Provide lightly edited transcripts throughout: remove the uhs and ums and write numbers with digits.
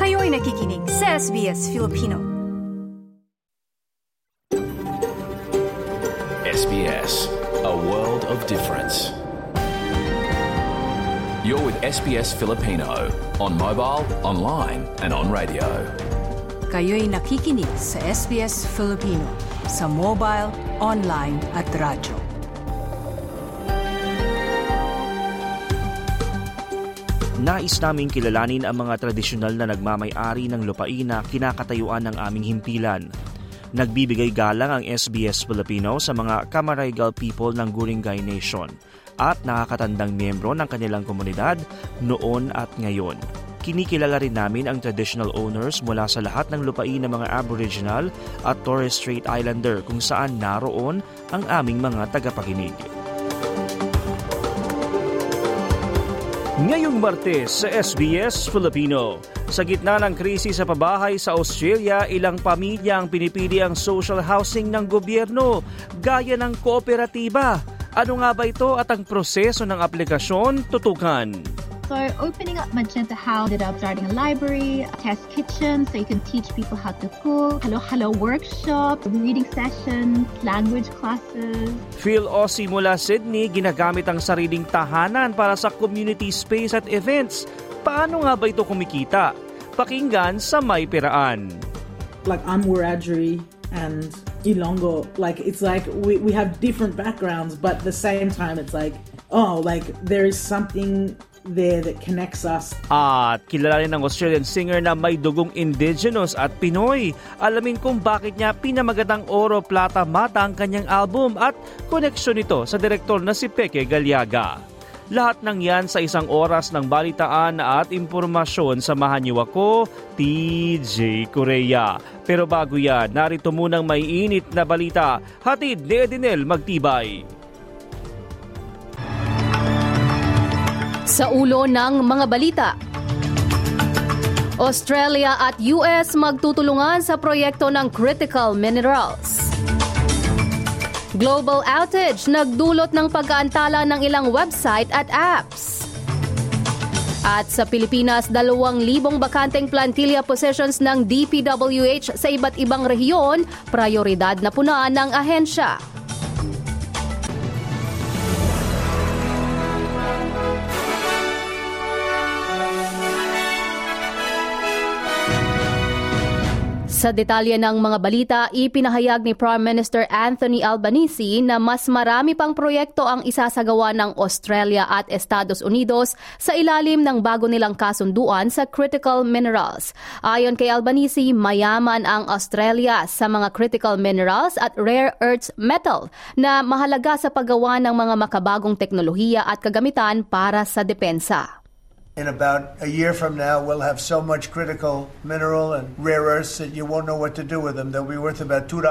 Kayo'y nakikinig sa SBS Filipino. SBS, a world of difference. You're with SBS Filipino on mobile, online and on radio. Kayo'y nakikinig sa SBS Filipino sa mobile, online at radyo. Nais naming kilalanin ang mga tradisyonal na nagmamay-ari ng lupain na kinakatayuan ng aming himpilan. Nagbibigay galang ang SBS Filipino sa mga Camaragal people ng Guringay Nation at nakakatandang miyembro ng kanilang komunidad noon at ngayon. Kinikilala rin namin ang traditional owners mula sa lahat ng lupain ng mga Aboriginal at Torres Strait Islander kung saan naroon ang aming mga tagapakinig. Ngayong Martes sa SBS Filipino, sa gitna ng krisis sa pabahay sa Australia, ilang pamilya ang pinipili ang social housing ng gobyerno gaya ng kooperatiba. Ano nga ba ito at ang proseso ng aplikasyon? Tutukan. So opening up Magenta House, ended up starting a library, a test kitchen, so you can teach people how to cook, hello workshops, reading sessions, language classes. Phil Ossie mula Sydney, ginagamit ang sariling tahanan para sa community space at events. Paano nga ba ito kumikita? Pakinggan sa May Peraan. Like I'm Wiradjuri and Ilongo, like it's like we have different backgrounds, but at the same time it's like, oh, like there is something there that connects us. At kilala rin ng Australian singer na may dugong Indigenous at Pinoy. Alamin kung bakit niya pinamagatang Oro Plata Mata ang kanyang album at koneksyon nito sa direktor na si Peke Galiaga. Lahat ng yan sa isang oras ng balitaan at impormasyon. Samahan niyo ako, TJ Korea. Pero bago yan, narito munang may init na balita. Hatid ni Edinel Magtibay. Sa ulo ng mga balita, Australia at US magtutulungan sa proyekto ng critical minerals. Global outage nagdulot ng pag-aantala ng ilang website at apps. At sa Pilipinas, 2,000 bakanteng plantilla positions ng DPWH sa iba't ibang rehiyon, prioridad na punaan ng ahensya. Sa detalye ng mga balita, ipinahayag ni Prime Minister Anthony Albanese na mas marami pang proyekto ang isasagawa ng Australia at Estados Unidos sa ilalim ng bago nilang kasunduan sa critical minerals. Ayon kay Albanese, mayaman ang Australia sa mga critical minerals at rare earths metal na mahalaga sa paggawa ng mga makabagong teknolohiya at kagamitan para sa depensa. In about a year from now, we'll have so much critical mineral and rare earths that you won't know what to do with them. They'll be worth about $2.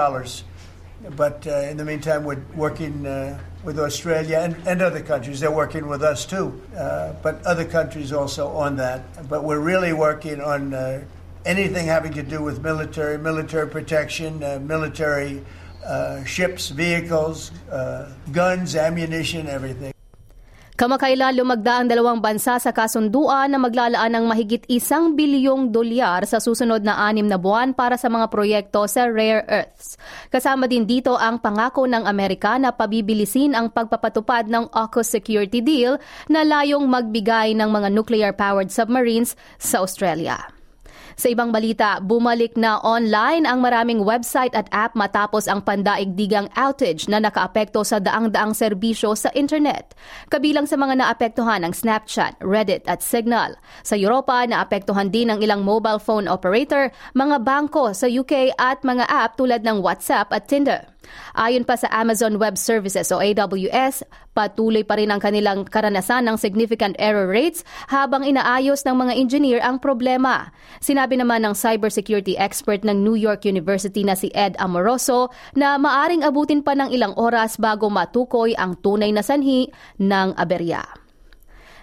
But in the meantime, we're working with Australia and other countries. They're working with us too, but other countries also on that. But we're really working on anything having to do with military protection, military ships, vehicles, guns, ammunition, everything. Kamakailan lumagda ang dalawang bansa sa kasunduan na maglalaan ng mahigit $1 bilyong sa susunod na 6 na buwan para sa mga proyekto sa rare earths. Kasama din dito ang pangako ng Amerika na pabibilisin ang pagpapatupad ng AUKUS security deal na layong magbigay ng mga nuclear-powered submarines sa Australia. Sa ibang balita, bumalik na online ang maraming website at app matapos ang pandaigdigang outage na nakaapekto sa daang-daang serbisyo sa internet. Kabilang sa mga naapektuhan ang Snapchat, Reddit at Signal. Sa Europa, naapektuhan din ang ilang mobile phone operator, mga bangko sa UK at mga app tulad ng WhatsApp at Tinder. Ayon pa sa Amazon Web Services o AWS, patuloy pa rin ang kanilang karanasan ng significant error rates habang inaayos ng mga engineer ang problema. Sinabi naman ng cybersecurity expert ng New York University na si Ed Amoroso na maaring abutin pa ng ilang oras bago matukoy ang tunay na sanhi ng aberya.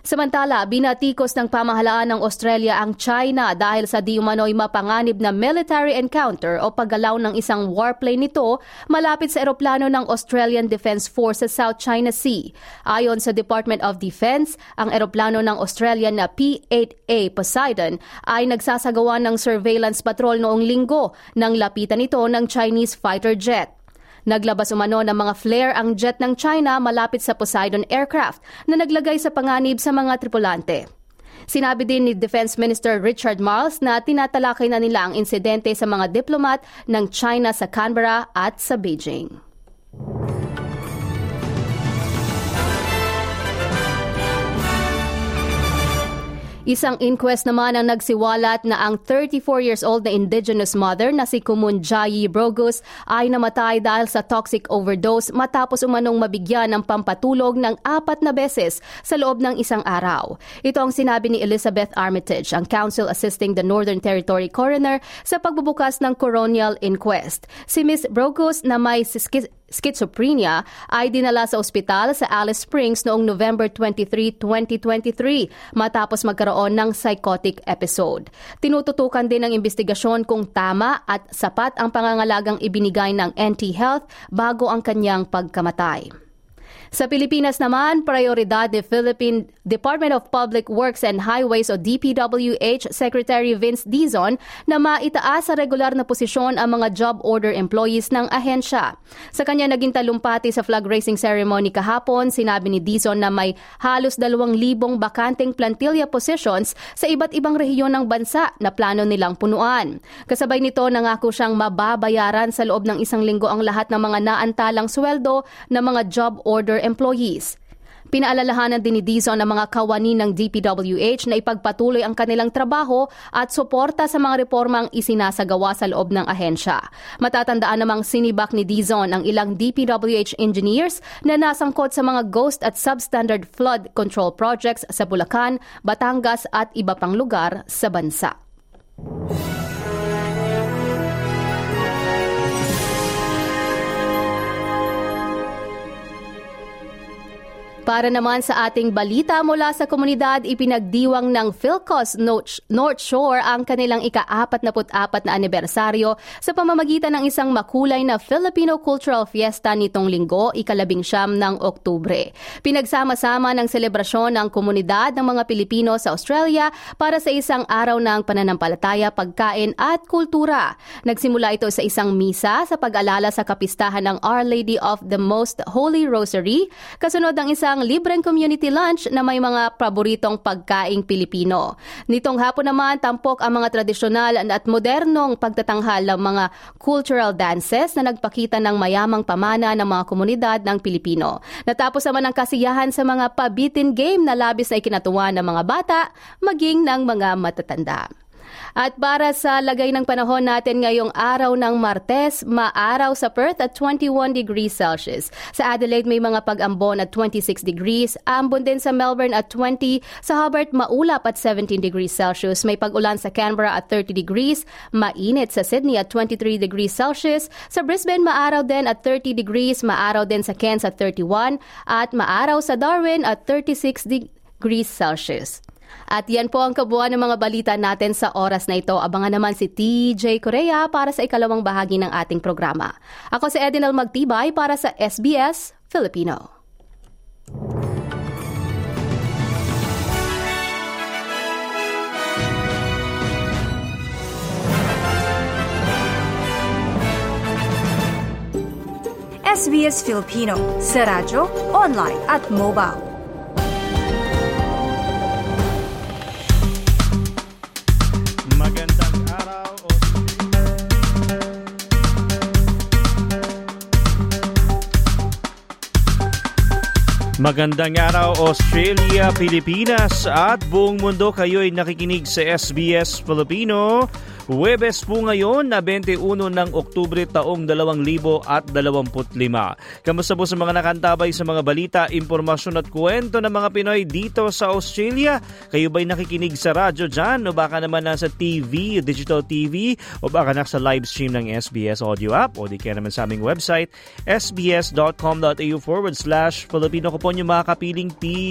Samantala, binatikos ng pamahalaan ng Australia ang China dahil sa di umano'y mapanganib na military encounter o paggalaw ng isang warplane nito malapit sa eroplano ng Australian Defence Force sa South China Sea. Ayon sa Department of Defence, ang eroplano ng Australia na P-8A Poseidon ay nagsasagawa ng surveillance patrol noong Linggo nang lapitan ito ng Chinese fighter jet. Naglabas umano ng mga flare ang jet ng China malapit sa Poseidon aircraft na naglagay sa panganib sa mga tripulante. Sinabi din ni Defense Minister Richard Marles na tinatalakay na nila ang insidente sa mga diplomat ng China sa Canberra at sa Beijing. Isang inquest naman ang nagsiwalat na ang 34 years old na indigenous mother na si Kumunjayi Brogos ay namatay dahil sa toxic overdose matapos umanong mabigyan ng pampatulog ng 4 na beses sa loob ng isang araw. Ito ang sinabi ni Elizabeth Armitage, ang counsel assisting the Northern Territory coroner sa pagbubukas ng coronial inquest. Si Ms. Brogos na may schizophrenia ay dinala sa ospital sa Alice Springs noong November 23, 2023 matapos magkaroon ng psychotic episode. Tinututukan din ng investigasyon kung tama at sapat ang pangangalagang ibinigay ng NT Health bago ang kanyang pagkamatay. Sa Pilipinas naman, prioridad ni Philippine Department of Public Works and Highways o DPWH Secretary Vince Dizon na maitaas sa regular na posisyon ang mga job order employees ng ahensya. Sa kanya naging talumpati sa flag raising ceremony kahapon, sinabi ni Dizon na may halos 2,000 bakanteng plantilla positions sa iba't ibang rehiyon ng bansa na plano nilang punuan. Kasabay nito, nangako siyang mababayaran sa loob ng 1 linggo ang lahat ng mga naantalang sweldo ng mga job order employees. Pinaalalahanan din ni Dizon ang mga kawani ng DPWH na ipagpatuloy ang kanilang trabaho at suporta sa mga reformang isinasagawa sa loob ng ahensya. Matatandaan namang sinibak ni Dizon ang ilang DPWH engineers na nasangkot sa mga ghost at substandard flood control projects sa Bulacan, Batangas at iba pang lugar sa bansa. Para naman sa ating balita mula sa komunidad, ipinagdiwang ng Philcos North Shore ang kanilang ika-44 na anibersaryo sa pamamagitan ng isang makulay na Filipino Cultural Fiesta nitong Linggo, ika-19 ng Oktubre. Pinagsama-sama ng selebrasyon ng komunidad ng mga Pilipino sa Australia para sa isang araw ng pananampalataya, pagkain at kultura. Nagsimula ito sa isang misa sa pag-alala sa kapistahan ng Our Lady of the Most Holy Rosary, kasunod ng isang libreng community lunch na may mga paboritong pagkaing Pilipino. Nitong hapon naman, tampok ang mga tradisyonal at modernong pagtatanghal ng mga cultural dances na nagpakita ng mayamang pamana ng mga komunidad ng Pilipino. Natapos naman ang kasiyahan sa mga pabitin game na labis na ikinatuwa ng mga bata, maging ng mga matatanda. At para sa lagay ng panahon natin ngayong araw ng Martes, maaraw sa Perth at 21 degrees Celsius. Sa Adelaide may mga pag-ambon at 26 degrees, ambon din sa Melbourne at 20, sa Hobart maulap at 17 degrees Celsius, may pag-ulan sa Canberra at 30 degrees, mainit sa Sydney at 23 degrees Celsius, sa Brisbane maaraw din at 30 degrees, maaraw din sa Cairns at 31, at maaraw sa Darwin at 36 degrees Celsius. At yan po ang kabuuan ng mga balita natin sa oras na ito. Abangan naman si TJ Correa para sa ikalawang bahagi ng ating programa. Ako si Edinal Magtibay para sa SBS Filipino. SBS Filipino sa radyo, online at mobile. Magandang araw Australia, Pilipinas at buong mundo. Kayo'y nakikinig sa SBS Filipino. Huwebes po ngayon na 21 ng Oktubre taong 2025. Kamusta po sa mga nakantabay sa mga balita, impormasyon at kwento ng mga Pinoy dito sa Australia? Kayo ba'y nakikinig sa radyo dyan? O baka naman nasa TV, digital TV? O baka nasa live stream ng SBS Audio App? O di kaya naman sa aming website, sbs.com.au/Filipino. Ko po yung mga kapiling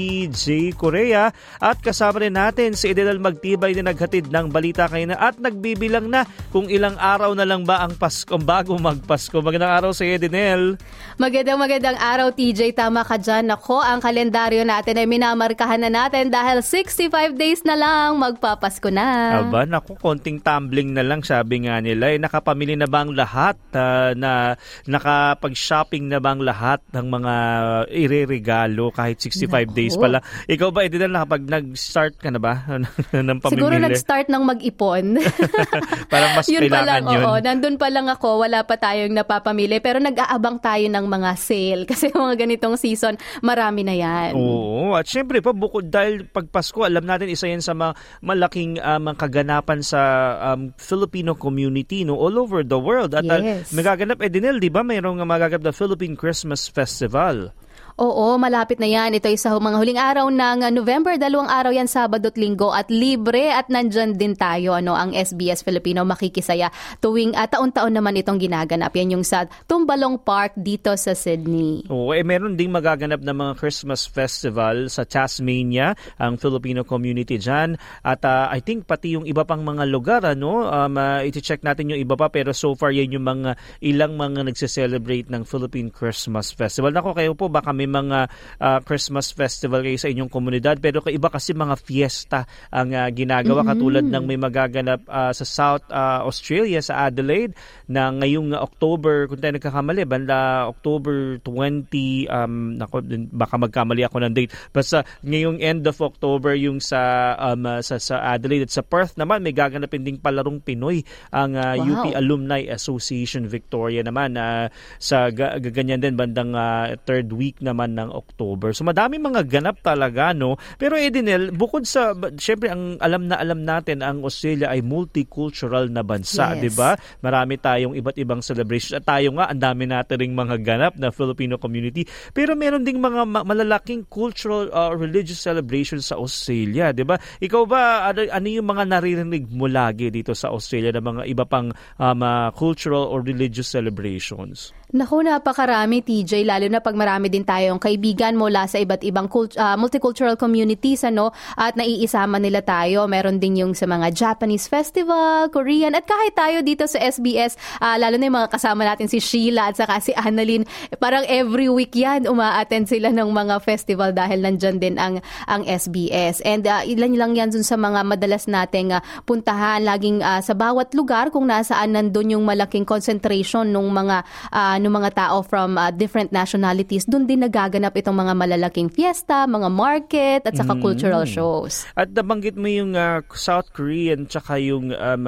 PJ Korea. At kasama rin natin si Edenel Magtibay na naghatid ng balita kayo na at nagbibilang na kung ilang araw na lang ba ang Pasko bago magpasko. Magandang araw sa Edenel. Magandang araw, TJ. Tama ka dyan. Ako, ang kalendaryo natin ay minamarkahan na natin dahil 65 days na lang magpapasko na. Aba, naku, konting tumbling na lang sabi nga nila. Nakapamili na ba ang lahat? Na nakapag-shopping na ba ang lahat ng mga ireregalo kahit 65 days pala? Ikaw ba, Edenel, nakapag nag-start ka na ba ng pamimili? Siguro nag-start ng mag-ipon. Parang mas yun kailangan pa lang, yun. Oo, nandun pa lang ako, wala pa tayong napapamili. Pero nag-aabang tayo ng mga sale. Kasi mga ganitong season, marami na yan. Oo, at syempre pa, bukod dahil pag Pasko, alam natin isa yan sa malaking kaganapan sa Filipino community all over the world. At yes. magaganap, Edenel, di ba? Mayroong magaganap na Philippine Christmas Festival. Oo, malapit na yan. Ito ay sa mga huling araw ng November. 2 araw yan, Sabado at Linggo. At libre at nandyan din tayo, ang SBS Filipino makikisaya. Tuwing taon-taon naman itong ginaganap. Yan yung sa Tumbalong Park dito sa Sydney. Oo, meron ding magaganap na mga Christmas Festival sa Tasmania, ang Filipino community dyan. At I think pati yung iba pang mga lugar, iti-check natin yung iba pa. Pero so far, yan yung ilang mga nagse-celebrate ng Philippine Christmas Festival. Nako, kayo po, baka may mga Christmas festival kayo sa inyong komunidad, pero iba kasi mga fiesta ang ginagawa, katulad ng may magaganap sa South Australia, sa Adelaide, na ngayong October, kung tayo nagkakamali, banda October 20, baka magkamali ako ng date, basta ngayong end of October yung sa Adelaide. At sa Perth naman, may gaganapin ding palarong Pinoy ang UP Alumni Association Victoria naman sa ganyan din bandang third week naman ng October. So madami mga ganap talaga, no? Pero Edenel, bukod sa, syempre ang alam natin, ang Australia ay multicultural na bansa, yes. 'di ba? Marami tayong iba't ibang celebrations. At tayo nga, ang dami natin ring mga ganap na Filipino community. Pero meron ding mga malalaking cultural religious celebrations sa Australia, 'di ba? Ikaw ba, ano yung mga naririnig mo lagi dito sa Australia na mga iba pang cultural or religious celebrations? Naku, napakarami, TJ, lalo na pag marami din tayong kaibigan mula sa iba't ibang multicultural communities, at naiisama nila tayo. Meron din yung sa mga Japanese festival, Korean, at kahit tayo dito sa SBS, lalo na yung mga kasama natin si Sheila at saka si Annalyn, parang every week yan, uma-attend sila ng mga festival dahil nandyan din ang SBS. And ilan lang yan dun sa mga madalas nating puntahan, laging sa bawat lugar kung nasaan nandun yung malaking concentration ng mga tao from different nationalities, doon din nagaganap itong mga malalaking fiesta, mga market, at saka cultural shows. At nabanggit mo yung South Korean tsaka yung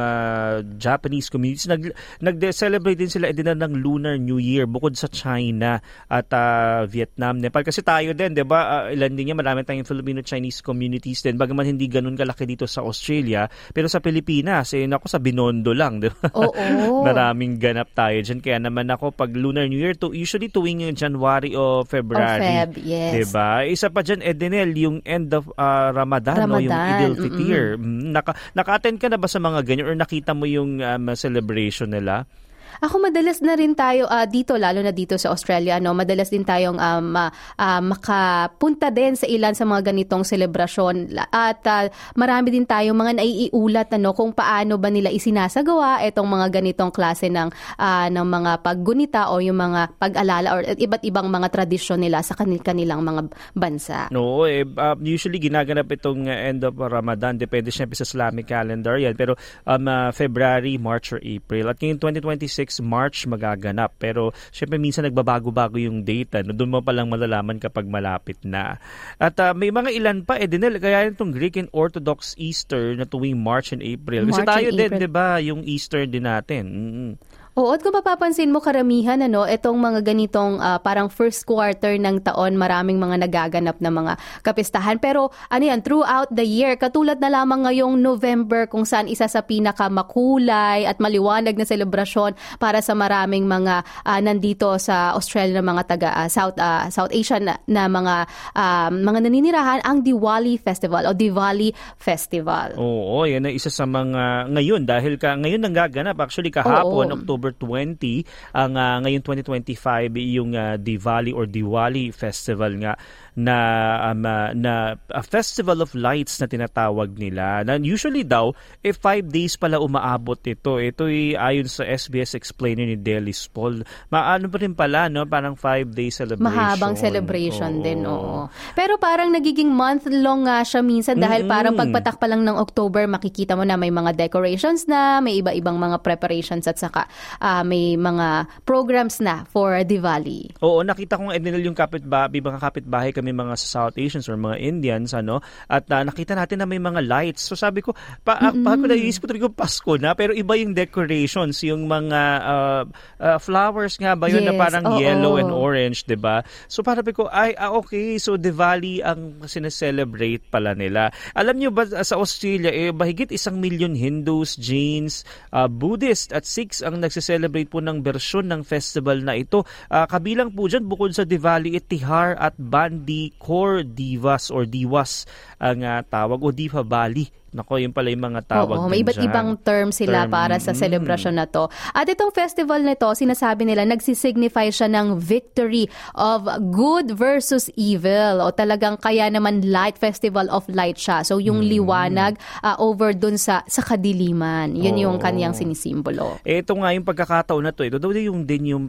Japanese communities. Nag-celebrate din sila din ng Lunar New Year bukod sa China at Vietnam, Nepal. Kasi tayo din, di ba, ilan din yan, marami tayong Filipino-Chinese communities din. Bagaman hindi ganun kalaki dito sa Australia, pero sa Pilipinas, sa Binondo lang, di ba? Oo. Maraming ganap tayo dyan. Kaya naman ako, pag Lunar New Year, usually tuwing January o February. Yes. Diba? Isa pa dyan, Edenel, yung end of Ramadan, yung Eid al-Fitr. Naka-attend ka na ba sa mga ganyan or nakita mo yung celebration nila? Ako, madalas na rin tayo dito, lalo na dito sa Australia, madalas din tayong makapunta din sa ilan sa mga ganitong selebrasyon. At marami din tayong mga naiiulat kung paano ba nila isinasagawa itong mga ganitong klase ng mga paggunita o yung mga pag-alala or iba't ibang mga tradisyon nila sa kanilang mga bansa. No, usually ginaganap itong end of Ramadan. Depende syempre sa Islamic calendar yan. Pero February, March or April. At ngayong 2026, March magaganap. Pero syempre minsan nagbabago-bago yung date. Doon mo palang malalaman kapag malapit na. At may mga ilan pa, Edenel, kaya itong Greek and Orthodox Easter na tuwing March and April. Kasi tayo din, di ba, yung Easter din natin. Oo, at kung mapapansin mo karamihan itong mga ganitong parang first quarter ng taon, maraming mga nagaganap na mga kapistahan. Pero throughout the year, katulad na lamang ngayong November kung saan isa sa pinakamakulay at maliwanag na selebrasyon para sa maraming mga nandito sa Australia na mga taga South Asia na mga naninirahan, ang Diwali Festival o Diwali Festival. Oo, yan ay isa sa mga ngayon dahil ngayon nanggaganap actually kahapon October 20 ang ngayon 2025 yung Diwali or Diwali Festival nga na Festival of Lights na tinatawag nila. Na usually daw 5 days pala umaabot ito. Ito ay ayon sa SBS explainer ni Delis Paul. Maano pa rin pala parang 5 day celebration. Mahabang celebration din, oo. Pero parang nagiging month long nga siya minsan dahil parang pagpatak pa lang ng October makikita mo na may mga decorations na, may iba-ibang mga preparations at saka may mga programs na for Diwali. Oo, nakita ko yung mga kapitbahay kami mga sa South Asians or mga Indians at nakita natin na may mga lights. So sabi ko, naisip ko talaga Pasko na pero iba yung decorations, yung mga flowers nga ba yun na parang yellow and orange, 'di ba? So parang ko okay, so Diwali ang sineselebrate pala nila. Alam niyo ba sa Australia mahigit 1 milyon Hindus, Jains, Buddhist at Sikhs ang nagse-celebrate po ng bersyon ng festival na ito. Kabilang po dyan bukod sa Diwali, Tihar at Bandi Core Divas or Diwas ang tawag o Diwali. Nako, yun pala yung mga tawag. Oo, may iba't ibang term sila para sa celebration na to. At itong festival na to, sinasabi nila, nagsisignify siya ng victory of good versus evil. O talagang kaya naman light, festival of light siya. So yung liwanag over dun sa kadiliman. Yun yung kanyang sinisimbolo. Ito nga yung pagkakataon na to. Ito daw yung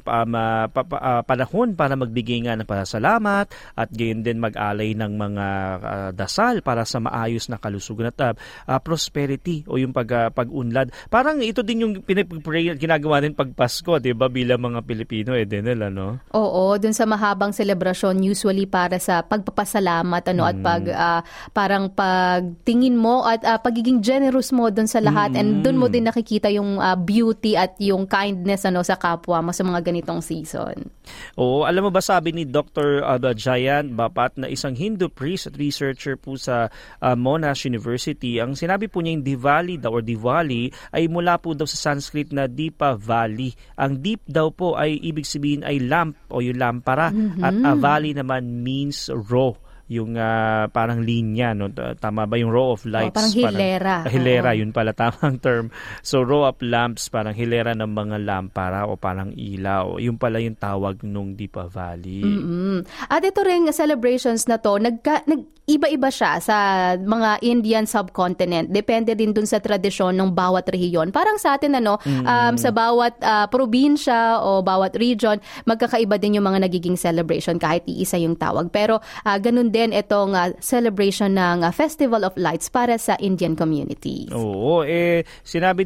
panahon para magbigay nga ng pasasalamat at gayon din mag-alay ng mga dasal para sa maayos na kalusugan at prosperity o yung pag-unlad. Parang ito din yung ginagawa din pag Pasko, 'di ba, bilang mga Pilipino Denel, ano? Oo, dun sa mahabang selebrasyon usually para sa pagpapasalamat at parang pagtingin mo at pagiging generous mo dun sa lahat and dun mo din nakikita yung beauty at yung kindness sa kapwa mo sa mga ganitong season. Oo, alam mo ba sabi ni Dr. Jayan Bapat na isang Hindu priest at researcher po sa Monash University, ang sinabi po niya yung Diwali daw or Diwali ay mula po daw sa Sanskrit na Deepa Valley. Ang deep daw po ay ibig sabihin ay lamp o yung lampara at Valley naman means row. Yung parang linya, no? Tama ba yung row of lights? Parang hilera. Hilera, yun pala tamang term. So row of lamps, parang hilera ng mga lampara o parang ilaw. Yun pala yung tawag nung Deepavali. At ito ring celebrations na to, iba-iba siya sa mga Indian subcontinent. Depende din dun sa tradisyon ng bawat rehiyon. Parang sa atin, sa bawat probinsya o bawat region, magkakaiba din yung mga nagiging celebration kahit iisa yung tawag. Pero ganun din itong celebration ng Festival of Lights para sa Indian community. Oo, sinasabi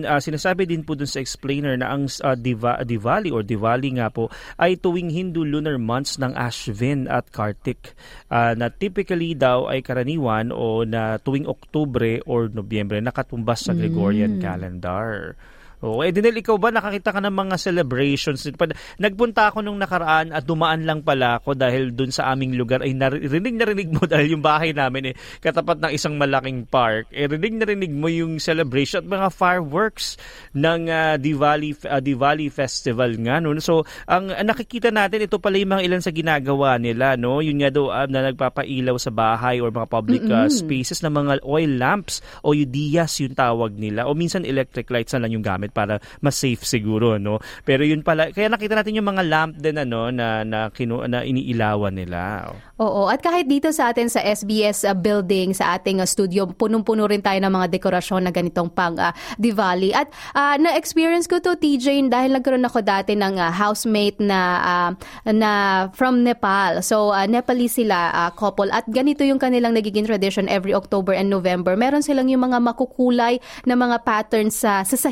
din po dun sa explainer na ang Diwali or Diwali nga po ay tuwing Hindu lunar months ng Ashvin at Kartik na typically daw ay karaniwan o na tuwing Oktubre or Nobyembre nakatumbas sa Gregorian calendar. Oo, Denel, ikaw ba nakakita ka ng mga celebrations? Nagpunta ako nung nakaraan at dumaan lang pala ako dahil dun sa aming lugar ay narinig mo dahil yung bahay namin katapat ng isang malaking park. Narinig mo yung celebration at mga fireworks ng Diwali Festival nga. No? So, ang nakikita natin, ito pala yung mga ilan sa ginagawa nila. No? Yun nga daw na nagpapailaw sa bahay or mga public spaces na mga oil lamps o yung diyas yung tawag nila. O minsan electric lights na lang yung gamit para mas safe siguro, no? Pero yun pala, kaya nakita natin yung mga lamp din na iniilawan nila. Oo, at kahit dito sa atin sa SBS building, sa ating studio, punong-puno rin tayo ng mga dekorasyon na ganitong pang Diwali. At na-experience ko to, TJ, dahil nagkaroon ako dati ng housemate na from Nepal. So, Nepalese sila, couple. At ganito yung kanilang nagiging tradition every October and November. Meron silang yung mga makukulay na mga patterns sa sahig.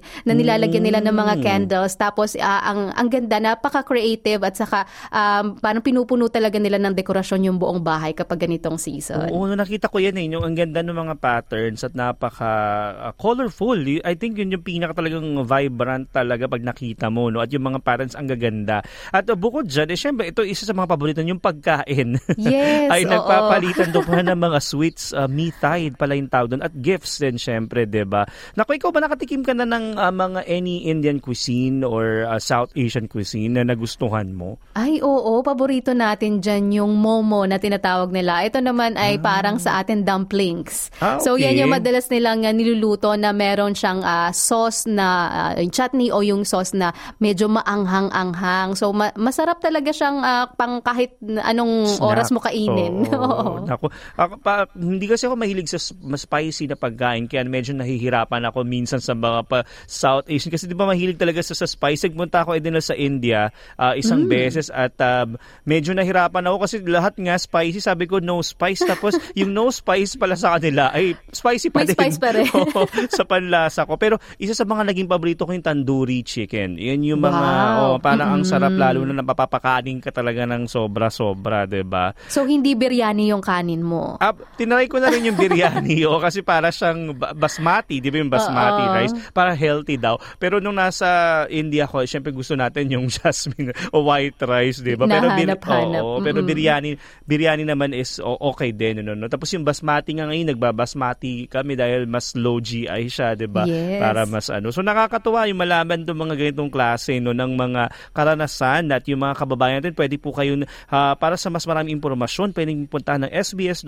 na nilalagyan nila ng mga candles. Tapos ang ganda, napaka-creative at saka parang pinupuno talaga nila ng dekorasyon yung buong bahay kapag ganitong season. Oo, nakita ko yan yung ang ganda ng mga patterns at napaka-colorful. I think yun yung pinaka talagang vibrant talaga pag nakita mo, no? At yung mga patterns ang gaganda. At bukod dyan, syempre, ito isa sa mga paborito yung pagkain. Yes, ay nagpapalitan doon pa ng mga sweets, me-tide pala yung tawag doon, at gifts din syempre, diba? Naku, ikaw ba nakatikim ka na ng mga any Indian cuisine or South Asian cuisine na nagustuhan mo? Ay, oo. Paborito natin dyan yung momo na tinatawag nila. Ito naman ay parang sa atin dumplings. Okay. So, yan yung madalas nilang niluluto na meron siyang sauce na chutney o yung sauce na medyo maanghang-anghang. So, masarap talaga siyang pang kahit anong snack. Oras mo kainin. Oo. Naku, hindi kasi ako mahilig sa spicy na pagkain kaya medyo nahihirapan ako minsan sa mga South Asian kasi di ba mahilig talaga sa spicy. Nagpunta ako din sa India isang beses at medyo nahirapan ako kasi lahat nga spicy. Sabi ko no spice, tapos yung no spice pala sa kanila ay spicy pa din. May spice pa rin. Sa panlasa ko. Pero isa sa mga naging paborito ko yung tandoori chicken. Yan yung mga parang ang sarap lalo na napapakanin ka talaga ng sobra-sobra, diba? So, hindi biryani yung kanin mo? Tinry ko na rin yung biryani kasi para siyang basmati, di ba yung basmati rice? Para healthy daw. Pero nung nasa India ko, syempre gusto natin yung jasmine o white rice, di ba? Pero biryani naman is okay din. No? Tapos yung basmati nga ngayon, nagbabasmati kami dahil mas low GI siya, di ba? Yes. Para mas So nakakatuwa yung malaman itong mga ganitong klase ng mga karanasan at yung mga kababayan natin. Pwede po kayo para sa mas maraming impormasyon, pwedeng punta ng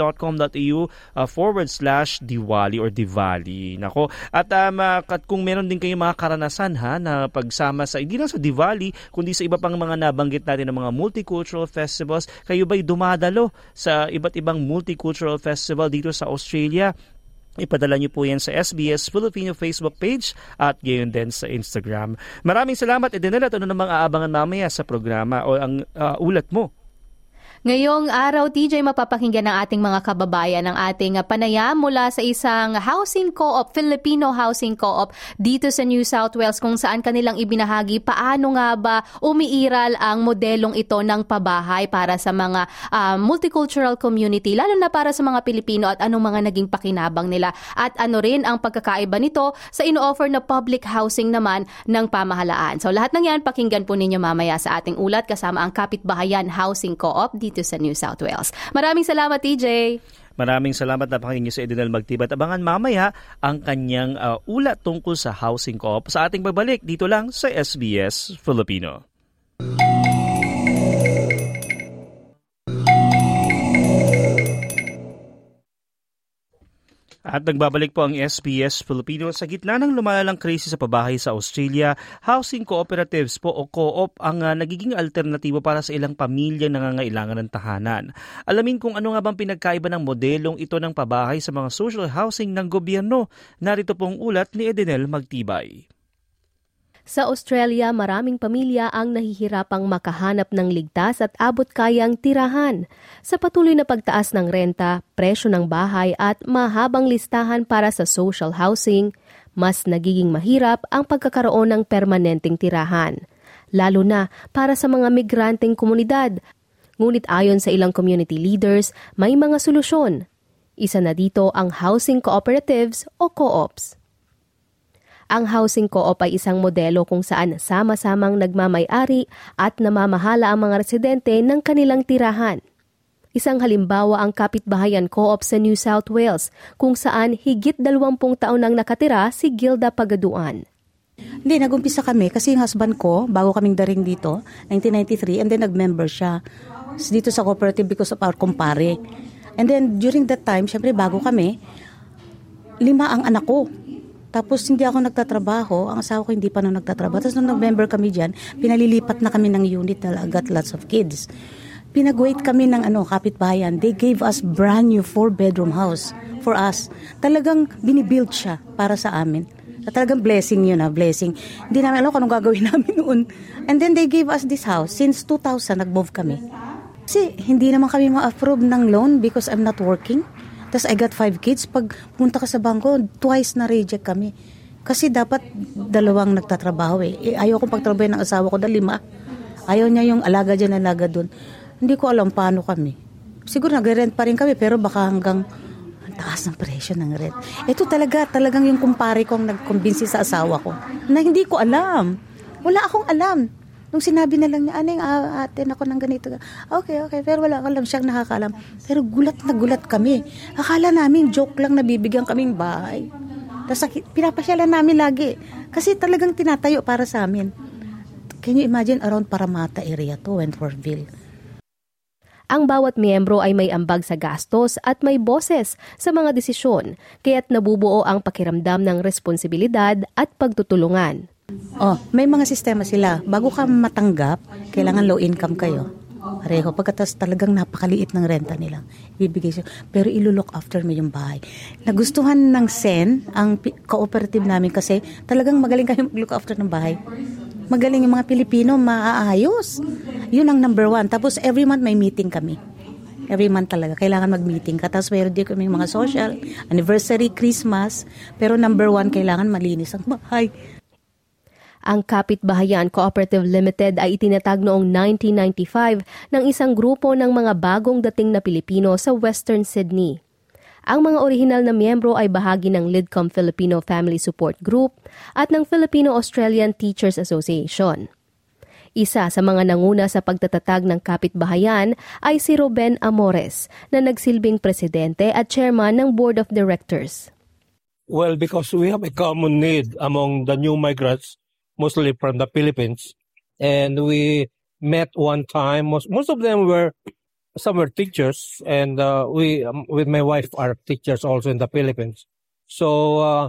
sbs.com.au/Diwali or Diwali. Nako. At kung meron din kayong mga karanasan na pagsama sa hindi lang sa Diwali, kundi sa iba pang mga nabanggit natin ng mga multicultural festivals, kayo ba'y dumadalo sa iba't ibang multicultural festival dito sa Australia? Ipadala niyo po yan sa SBS Filipino Facebook page at gayon din sa Instagram. Maraming salamat, Edenel. At ano namang aabangan mamaya sa programa o ang ulat mo? Ngayong araw, TJ, mapapakinggan ng ating mga kababayan ang ating panayam mula sa isang housing co-op, Filipino housing co-op dito sa New South Wales kung saan kanilang ibinahagi paano nga ba umiiral ang modelong ito ng pabahay para sa mga multicultural community, lalo na para sa mga Pilipino at anong mga naging pakinabang nila at ano rin ang pagkakaiba nito sa ino-offer na public housing naman ng pamahalaan. So lahat ng yan, pakinggan po ninyo mamaya sa ating ulat kasama ang Kapitbahayan Housing Co-op dito sa New South Wales. Maraming salamat, TJ. Maraming salamat na pakinggan niyo sa Edenel Magtibat. Abangan mamaya ang kanyang ulat tungkol sa housing co-op sa ating babalik dito lang sa SBS Filipino. At nagbabalik po ang SBS Filipino. Sa gitna ng lumalalang krisis sa pabahay sa Australia, housing cooperatives po o co-op ang nagiging alternatibo para sa ilang pamilya na nangangailangan ng tahanan. Alamin kung ano nga bang pinagkaiba ng modelong ito ng pabahay sa mga social housing ng gobyerno. Narito pong ulat ni Edenel Magtibay. Sa Australia, maraming pamilya ang nahihirapang makahanap ng ligtas at abot-kayang tirahan. Sa patuloy na pagtaas ng renta, presyo ng bahay at mahabang listahan para sa social housing, mas nagiging mahirap ang pagkakaroon ng permanenteng tirahan. Lalo na para sa mga migranteng komunidad. Ngunit ayon sa ilang community leaders, may mga solusyon. Isa na dito ang housing cooperatives o co-ops. Ang housing co-op ay isang modelo kung saan sama-samang nagmamay-ari at namamahala ang mga residente ng kanilang tirahan. Isang halimbawa ang Kapitbahayan Co-op sa New South Wales, kung saan higit 20 taon nang nakatira si Gilda Pagaduan. Hindi, nag-umpisa kami kasi yung husband ko, bago kaming daring dito, 1993, and then nag-member siya dito sa cooperative because of our kumpare. And then during that time, syempre bago kami, 5 ang anak ko. Tapos hindi ako nagtatrabaho, ang asawa ko hindi pa na nagtatrabaho. Tapos nung nag-member kami dyan, pinalilipat na kami ng unit na got lots of kids. Pinag-wait kami ng kapitbahayan. They gave us brand new 4-bedroom house for us. Talagang binibuild siya para sa amin. Talagang blessing yun, blessing. Hindi namin alam kung anong gagawin namin noon. And then they gave us this house. Since 2000, nag-move kami. Kasi hindi naman kami ma-approve ng loan because I'm not working. Tapos I got 5 kids. Pag punta ka sa bangko, twice na reject kami. Kasi dapat dalawang nagtatrabaho ayaw kong pagtrabaho ng asawa ko dahil 5. Ayaw niya yung alaga dyan, alaga dun. Hindi ko alam paano kami. Siguro nag-rent pa rin kami pero baka hanggang ang taas ng presyo ng rent. Ito talagang yung kumpare kong nag-convince sa asawa ko na hindi ko alam. Wala akong alam. Nung sinabi na lang niya, atin ako ng ganito. Okay. Pero wala akong alam, siyang nakakaalam. Pero gulat na gulat kami. Akala namin joke lang na bibigyan kaming bahay. Tapos pinapasyalan namin lagi. Kasi talagang tinatayo para sa amin. Can you imagine around Paramata area to, Wentworthville? Ang bawat miyembro ay may ambag sa gastos at may boses sa mga desisyon, kaya't nabubuo ang pakiramdam ng responsibilidad at pagtutulungan. May mga sistema sila. Bago ka matanggap, kailangan low income kayo. Pareho. Pagkatas talagang napakaliit ng renta nila. Ibibigay siya. Pero ilulook after mo yung bahay. Nagustuhan ng SEN, ang cooperative namin kasi talagang magaling kayo mag-look after ng bahay. Magaling yung mga Pilipino, maaayos. Yun ang number 1. Tapos every month may meeting kami. Every month talaga. Kailangan mag-meeting ka. Tapos mayroon din kami mga social, anniversary, Christmas. Pero number 1, kailangan malinis ang bahay. Ang Kapitbahayan Cooperative Limited ay itinatag noong 1995 ng isang grupo ng mga bagong dating na Pilipino sa Western Sydney. Ang mga orihinal na miyembro ay bahagi ng Lidcom Filipino Family Support Group at ng Filipino-Australian Teachers Association. Isa sa mga nanguna sa pagtatatag ng Kapitbahayan ay si Ruben Amores na nagsilbing presidente at chairman ng Board of Directors. Well, because we have a common need among the new migrants, mostly from the Philippines, and we met one time. Most of them were teachers, and we with my wife are teachers also in the Philippines. So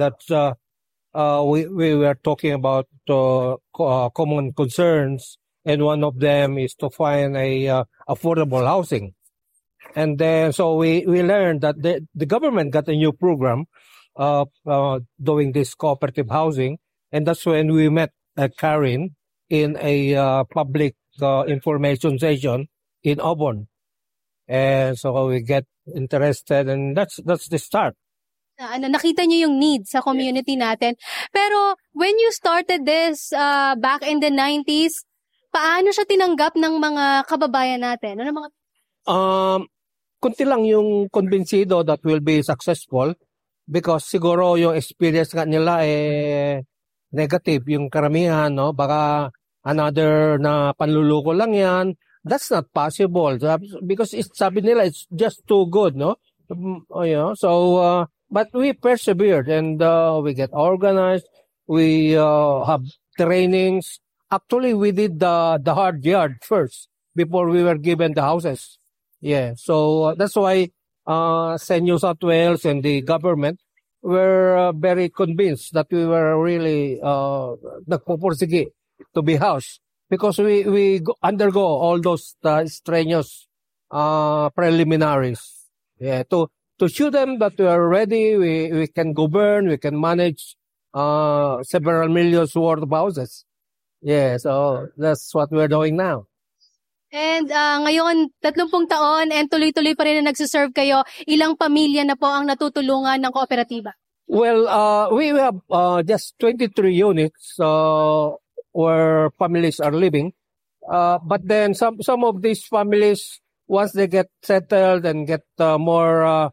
we were talking about common concerns, and one of them is to find a affordable housing. And then so we learned that the government got a new program doing this cooperative housing. And that's when we met Karen in a public information session in Auburn. And so we get interested, and that's the start. Nakita niyo yung need sa community natin. Pero when you started this back in the 90s, paano siya tinanggap ng mga kababayan natin? Ano mga kunti lang yung konbensido that will be successful because siguro yung experience nga nila negative yung karamihan, no? Baka another na panluloko lang yan. That's not possible because sabi nila it's just too good, no? So but we persevered and we get organized. We have trainings. Actually, we did the hard yard first before we were given the houses. Yeah, so that's why New South Wales and the government were very convinced that we were really nagpupursige to be housed because we undergo all those strenuous preliminaries. Yeah, to show them that we are ready, we can govern, we can manage several millions worth of houses. Yeah, so that's what we're doing now. And ngayon, 30 taon and tuloy-tuloy pa rin na nagsiserve kayo. Ilang pamilya na po ang natutulungan ng kooperatiba? Well, we have just 23 units where families are living. But then some of these families, once they get settled and get more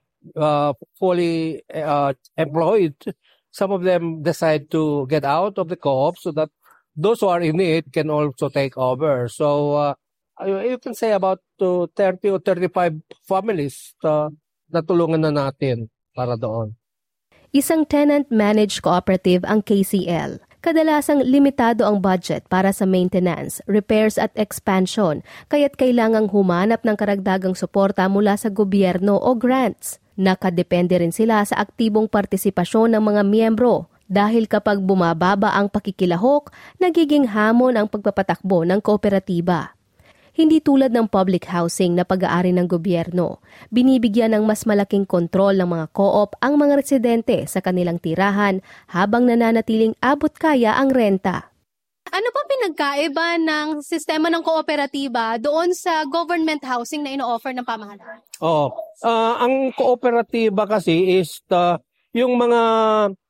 fully employed, some of them decide to get out of the co-op so that those who are in it can also take over. So you can say about 30 or 35 families na tulungan na natin para doon. Isang tenant-managed cooperative ang KCL. Kadalasang limitado ang budget para sa maintenance, repairs at expansion, kaya't kailangang humanap ng karagdagang suporta mula sa gobyerno o grants. Nakadepende rin sila sa aktibong partisipasyon ng mga miyembro dahil kapag bumababa ang pakikilahok, nagiging hamon ang pagpapatakbo ng kooperatiba. Hindi tulad ng public housing na pag-aari ng gobyerno. Binibigyan ng mas malaking kontrol ng mga co-op ang mga residente sa kanilang tirahan habang nananatiling abot kaya ang renta. Ano pa pinagkaiba ng sistema ng kooperatiba doon sa government housing na ino-offer ng pamahalaan? Ang kooperatiba kasi is yung mga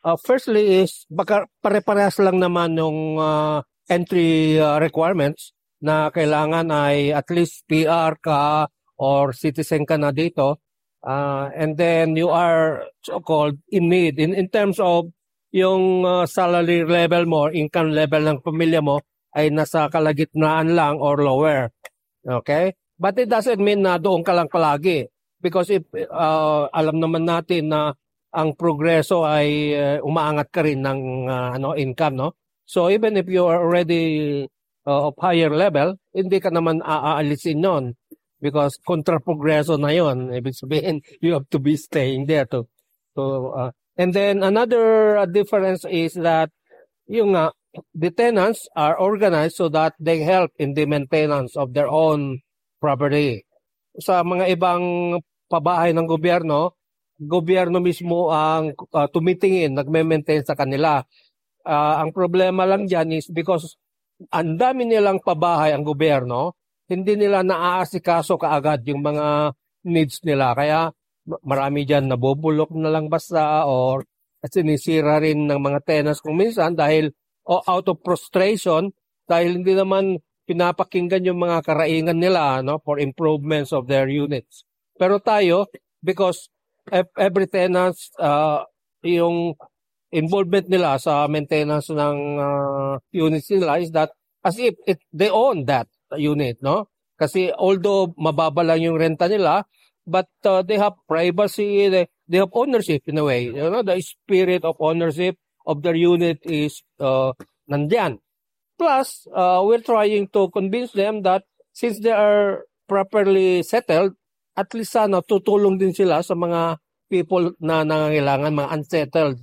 Firstly is, baka pare-parehas lang naman yung entry requirements na kailangan ay at least PR ka or citizen ka na dito. And then you are so-called in need. In terms of yung salary level mo, income level ng pamilya mo ay nasa kalagitnaan lang or lower. Okay? But it doesn't mean na doon ka lang palagi. Because if alam naman natin na ang progreso ay umaangat ka rin ng income, no? So even if you are already of higher level, hindi ka naman aalisin nun because kontra-progreso na yon. Ibig sabihin, you have to be staying there too. And then another difference is that yung the tenants are organized so that they help in the maintenance of their own property. Sa mga ibang pabahay ng gobyerno mismo ang tumitingin, nagme-maintain sa kanila. Ang problema lang dyan is because ang dami nilang pabahay ang gobyerno, hindi nila naaasikaso kaagad yung mga needs nila. Kaya marami dyan nabubulok na lang basta or sinisira rin ng mga tenants kung minsan dahil out of frustration, dahil hindi naman pinapakinggan yung mga karaingan nila for improvements of their units. Pero tayo, because every tenant, yung involvement nila sa maintenance ng units nila is that as if they own that unit, no? Kasi although mababa lang yung renta nila, but they have privacy, they have ownership in a way. The spirit of ownership of their unit is nandyan. Plus, we're trying to convince them that since they are properly settled, at least sana tutulong din sila sa mga people na nangangailangan, mga unsettled.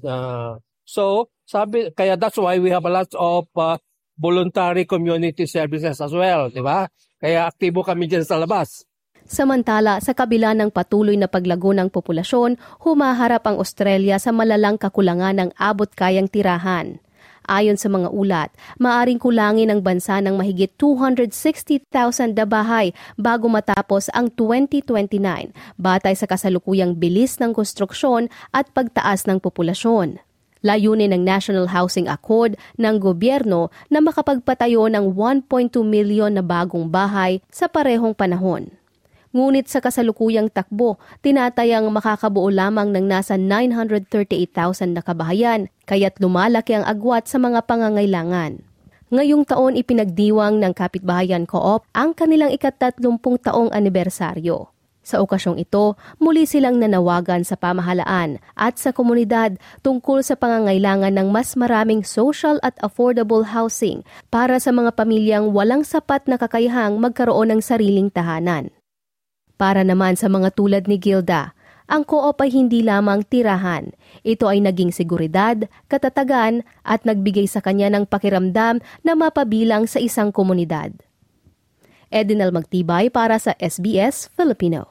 Kaya that's why we have a lot of voluntary community services as well, di ba? Kaya aktibo kami dyan sa labas. Samantala, sa kabila ng patuloy na paglago ng populasyon, humaharap ang Australia sa malalang kakulangan ng abot-kayang tirahan. Ayon sa mga ulat, maaring kulangin ang bansa ng mahigit 260,000 na bahay bago matapos ang 2029, batay sa kasalukuyang bilis ng konstruksyon at pagtaas ng populasyon. Layunin ng National Housing Accord ng gobyerno na makapagpatayo ng 1.2 milyon na bagong bahay sa parehong panahon. Ngunit sa kasalukuyang takbo, tinatayang makakabuo lamang ng nasa 938,000 na kabahayan, kaya't lumalaki ang agwat sa mga pangangailangan. Ngayong taon ipinagdiwang ng Kapitbahayan Co-op ang kanilang ika-30 taong anibersaryo. Sa okasyong ito, muli silang nanawagan sa pamahalaan at sa komunidad tungkol sa pangangailangan ng mas maraming social at affordable housing para sa mga pamilyang walang sapat na kakayahang magkaroon ng sariling tahanan. Para naman sa mga tulad ni Gilda, ang co-op ay hindi lamang tirahan. Ito ay naging seguridad, katatagan at nagbigay sa kanya ng pakiramdam na mapabilang sa isang komunidad. Edinal Magtibay para sa SBS Filipino.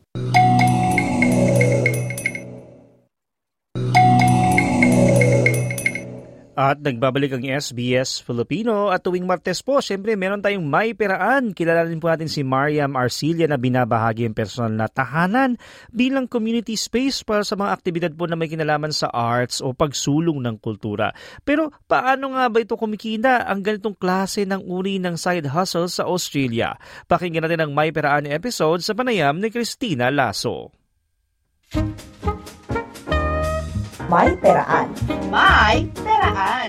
At nagbabalik ang SBS Filipino at tuwing Martes po, syempre meron tayong May Peraan. Kilalanin po natin si Mariam Arcilia na binabahagi ang personal na tahanan bilang community space para sa mga aktibidad po na may kinalaman sa arts o pagsulong ng kultura. Pero paano nga ba ito kumikita ang ganitong klase ng uri ng side hustle sa Australia? Pakinggan natin ang May Peraan episode sa panayam ni Christina Lasso. May Peraan. May Peraan.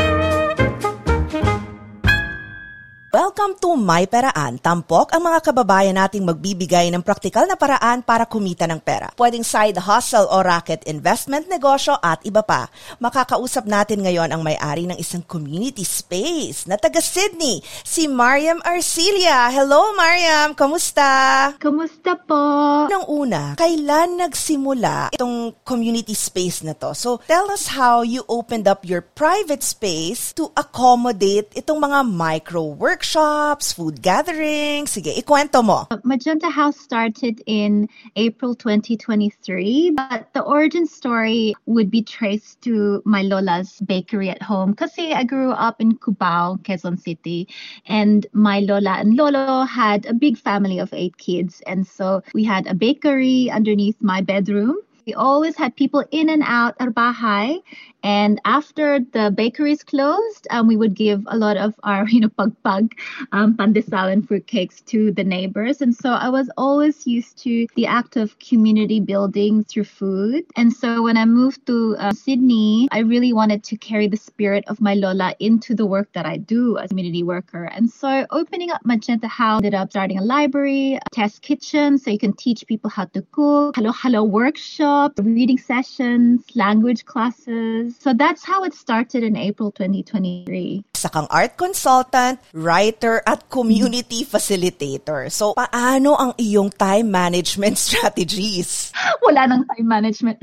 Welcome to My Peraan. Tampok ang mga kababayan nating magbibigay ng praktikal na paraan para kumita ng pera. Pwedeng side hustle o racket investment, negosyo at iba pa. Makakausap natin ngayon ang may-ari ng isang community space na taga Sydney, si Mariam Arcilia. Hello Mariam, kamusta? Kamusta po? Nang una, kailan nagsimula itong community space na to? So tell us how you opened up your private space to accommodate itong mga micro workshops, food gatherings. Sige, ikwento mo. Magenta House started in April 2023, but the origin story would be traced to my lola's bakery at home. Kasi I grew up in Cubao, Quezon City, and my lola and lolo had a big family of 8 kids. And so we had a bakery underneath my bedroom. We always had people in and out our bahay, And after the bakeries closed, we would give a lot of our, pagpag, pandesal and fruit cakes to the neighbors. And so I was always used to the act of community building through food. And so when I moved to Sydney, I really wanted to carry the spirit of my Lola into the work that I do as a community worker. And so opening up Magenta House, ended up starting a library, a test kitchen, so you can teach people how to cook, halo workshop, reading sessions, language classes. So that's how it started in April 2023. Isa kang art consultant, writer, at community facilitator. So, paano ang iyong time management strategies? Wala nang time management.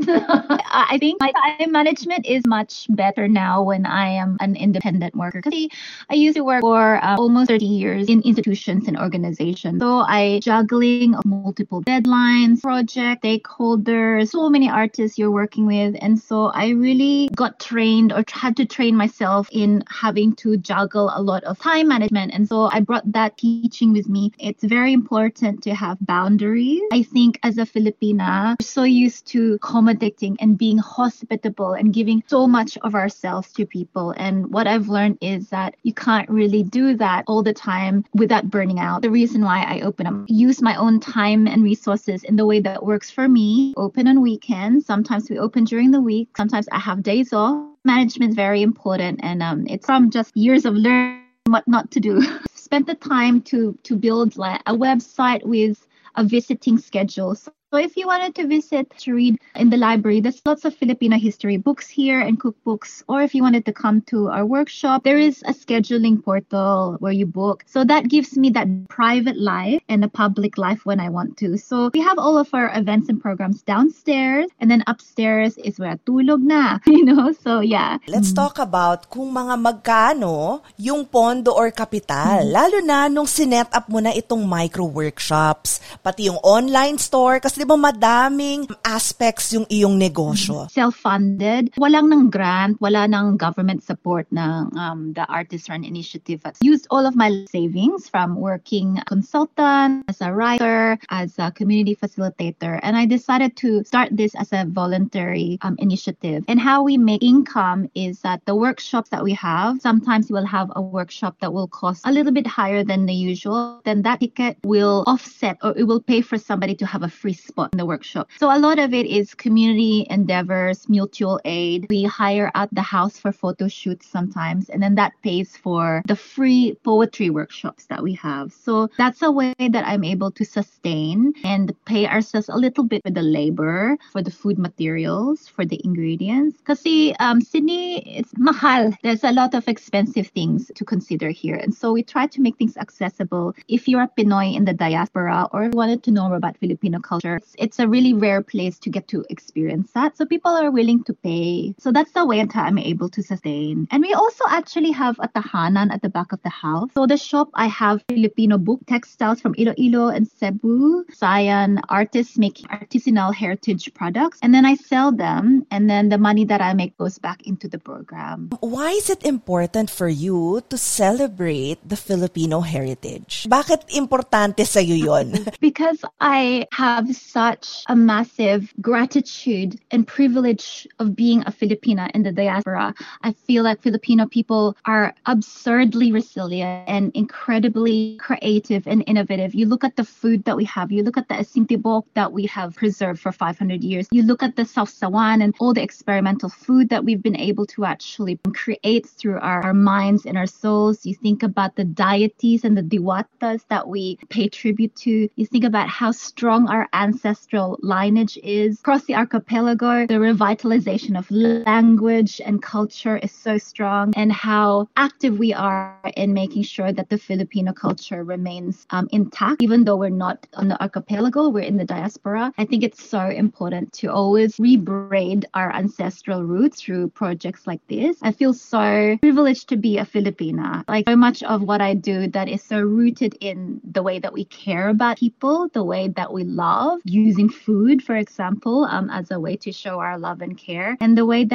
I think my time management is much better now when I am an independent worker. Kasi I used to work for almost 30 years in institutions and organizations. So I juggling of multiple deadlines, project, stakeholders, so many artists you're working with. And so I really got trained or had to train myself in having to juggle a lot of time management. And so I brought that teaching with me. It's very important to have boundaries. I think as a Filipina, we're so used to accommodating and being hospitable and giving so much of ourselves to people. And what I've learned is that you can't really do that all the time without burning out. The reason why I use my own time and resources in the way that works for me. Open on weekends. Sometimes we open during the week. Sometimes I have days off. Management is very important, and it's from just years of learning what not to do. Spent the time to build like a website with a visiting schedule. So if you wanted to visit to read in the library, there's lots of Filipino history books here and cookbooks. Or if you wanted to come to our workshop, there is a scheduling portal where you book. So that gives me that private life and a public life when I want to. So we have all of our events and programs downstairs, and then upstairs is where tulog na, so yeah. Let's talk about kung mga magkano yung pondo or kapital, lalo na nung sinet up mo na itong micro-workshops, pati yung online store, kasi di ba madaming aspects yung iyong negosyo? Self-funded. Walang ng grant, wala ng government support ng the Artist Run Initiative. I used all of my savings from working consultant, as a writer, as a community facilitator. And I decided to start this as a voluntary initiative. And how we make income is that the workshops that we have, sometimes we'll have a workshop that will cost a little bit higher than the usual. Then that ticket will offset, or it will pay for somebody to have a free spot in the workshop. So a lot of it is community endeavors, mutual aid. We hire out the house for photo shoots sometimes, and then that pays for the free poetry workshops that we have. So that's a way that I'm able to sustain and pay ourselves a little bit with the labor, for the food materials, for the ingredients. Kasi Sydney, it's mahal. There's a lot of expensive things to consider here. And so we try to make things accessible. If you're a Pinoy in the diaspora or wanted to know more about Filipino culture, it's a really rare place to get to experience that. So people are willing to pay. So that's the way that I'm able to sustain. And we also actually have a tahanan at the back of the house. So the shop, I have Filipino book textiles from Iloilo and Cebu, Sayan artists making artisanal heritage products. And then I sell them. And then the money that I make goes back into the program. Why is it important for you to celebrate the Filipino heritage? Bakit importante sa'yo yun? Because I have such a massive gratitude and privilege of being a Filipina in the diaspora. I feel like Filipino people are absurdly resilient and incredibly creative and innovative. You look at the food that we have. You look at the asintibok that we have preserved for 500 years. You look at the sawsawan and all the experimental food that we've been able to actually create through our minds and our souls. You think about the deities and the diwatas that we pay tribute to. You think about how strong our ancestral lineage is. Across the archipelago, the revitalization of language and culture is so strong, and how active we are in making sure that the Filipino culture remains intact. Even though we're not on the archipelago, we're in the diaspora. I think it's so important to always rebraid our ancestral roots through projects like this. I feel so privileged to be a Filipina. Like, so much of what I do that is so rooted in the way that we care about people, the way that we love, using food, for example, as a way to show our love and care, and the way that we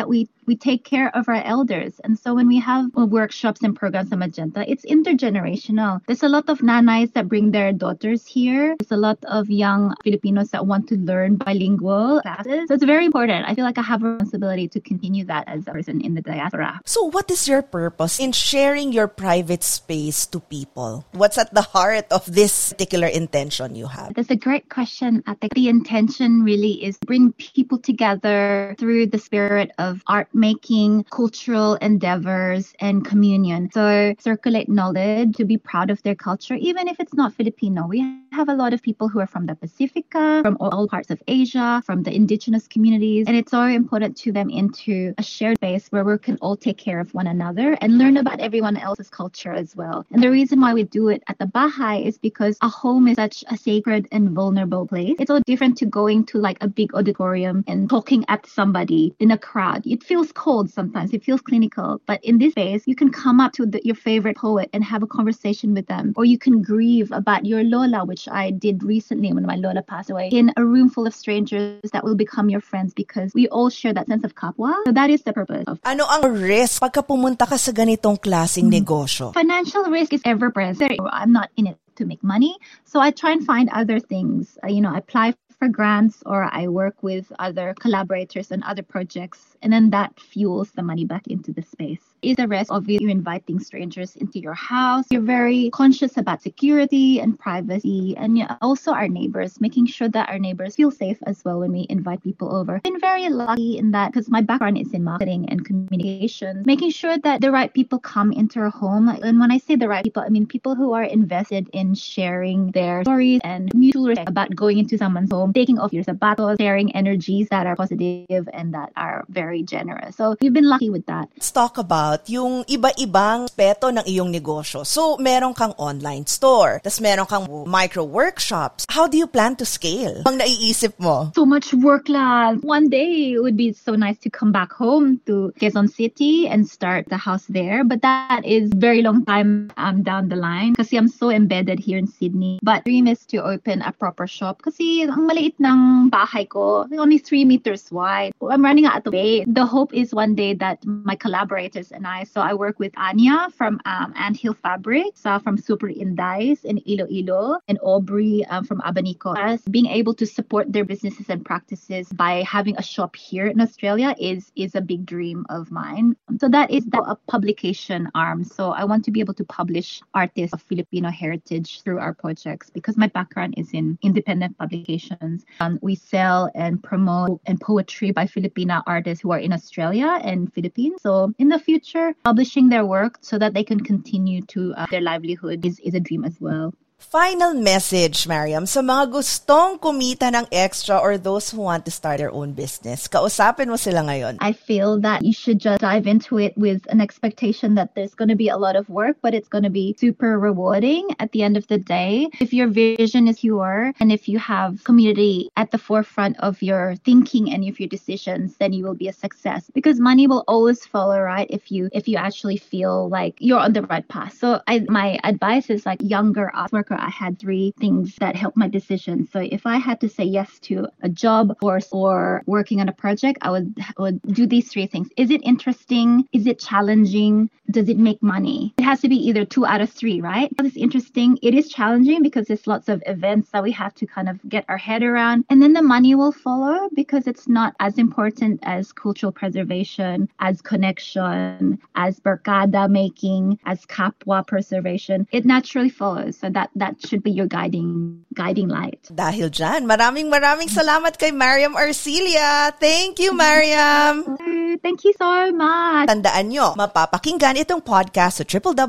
We take care of our elders. And so when we have workshops and programs at Magenta, it's intergenerational. There's a lot of nanays that bring their daughters here. There's a lot of young Filipinos that want to learn bilingual classes. So it's very important. I feel like I have a responsibility to continue that as a person in the diaspora. So what is your purpose in sharing your private space to people? What's at the heart of this particular intention you have? That's a great question. I think the intention really is to bring people together through the spirit of art making, cultural endeavors, and communion. So circulate knowledge, to be proud of their culture, even if it's not Filipino. We have a lot of people who are from the Pacifica, from all parts of Asia, from the indigenous communities, and it's so important to them into a shared space where we can all take care of one another and learn about everyone else's culture as well. And the reason why we do it at the Bahay is because a home is such a sacred and vulnerable place. It's so different to going to like a big auditorium and talking at somebody in a crowd. It feels cold sometimes. It feels clinical. But in this space, you can come up to your favorite poet and have a conversation with them. Or you can grieve about your Lola, which I did recently when my Lola passed away, in a room full of strangers that will become your friends because we all share that sense of kapwa. So that is the purpose of. Ano ang risk pagka pumunta ka sa ganitong klaseng negosyo? Financial risk is ever present. I'm not in it to make money. So I try and find other things. I apply for grants or I work with other collaborators on other projects. And then that fuels the money back into the space. Is the rest of you inviting strangers into your house? You're very conscious about security and privacy, and also our neighbors, making sure that our neighbors feel safe as well when we invite people over. I've been very lucky in that because my background is in marketing and communications, making sure that the right people come into our home. And when I say the right people, I mean people who are invested in sharing their stories and mutual respect about going into someone's home, taking off your sapatos, sharing energies that are positive and that are very generous. So we've been lucky with that. Let's talk about yung iba-ibang aspeto ng iyong negosyo. So, meron kang online store, tas meron kang micro-workshops. How do you plan to scale? Ang naiisip mo? So much work lang. One day, it would be so nice to come back home to Quezon City and start the house there. But that is very long time down the line kasi I'm so embedded here in Sydney. But dream is to open a proper shop kasi ang maliit ng bahay ko, only 3 meters wide. I'm running out of way. The hope is one day that my collaborators and so I work with Anya from Anthill Fabrics, from Super Indies in Iloilo, and Aubrey from Abanico. As being able to support their businesses and practices by having a shop here in Australia is a big dream of mine. So that is a publication arm. So I want to be able to publish artists of Filipino heritage through our projects because my background is in independent publications. We sell and promote and poetry by Filipina artists who are in Australia and Philippines. So in the future, publishing their work so that they can continue to their livelihood is a dream as well. Final message, Mariam, sa mga gustong kumita ng extra or those who want to start their own business. Kausapin mo sila ngayon. I feel that you should just dive into it with an expectation that there's going to be a lot of work, but it's going to be super rewarding at the end of the day. If your vision is pure and if you have community at the forefront of your thinking and of your decisions, then you will be a success because money will always follow, right? If you actually feel like you're on the right path. So my advice is like younger art workers. I had 3 things that helped my decision. So if I had to say yes to a job or working on a project, I would do these 3 things. Is it interesting? Is it challenging? Does it make money? It has to be either 2 out of 3, right? It's interesting. It is challenging because there's lots of events that we have to kind of get our head around. And then the money will follow because it's not as important as cultural preservation, as connection, as barkada making, as kapwa preservation. It naturally follows. So that should be your guiding light. Dahil dyan, maraming salamat kay Mariam Arcilia. Thank you, Mariam. Thank you so much. Tandaan nyo, mapapakinggan itong podcast sa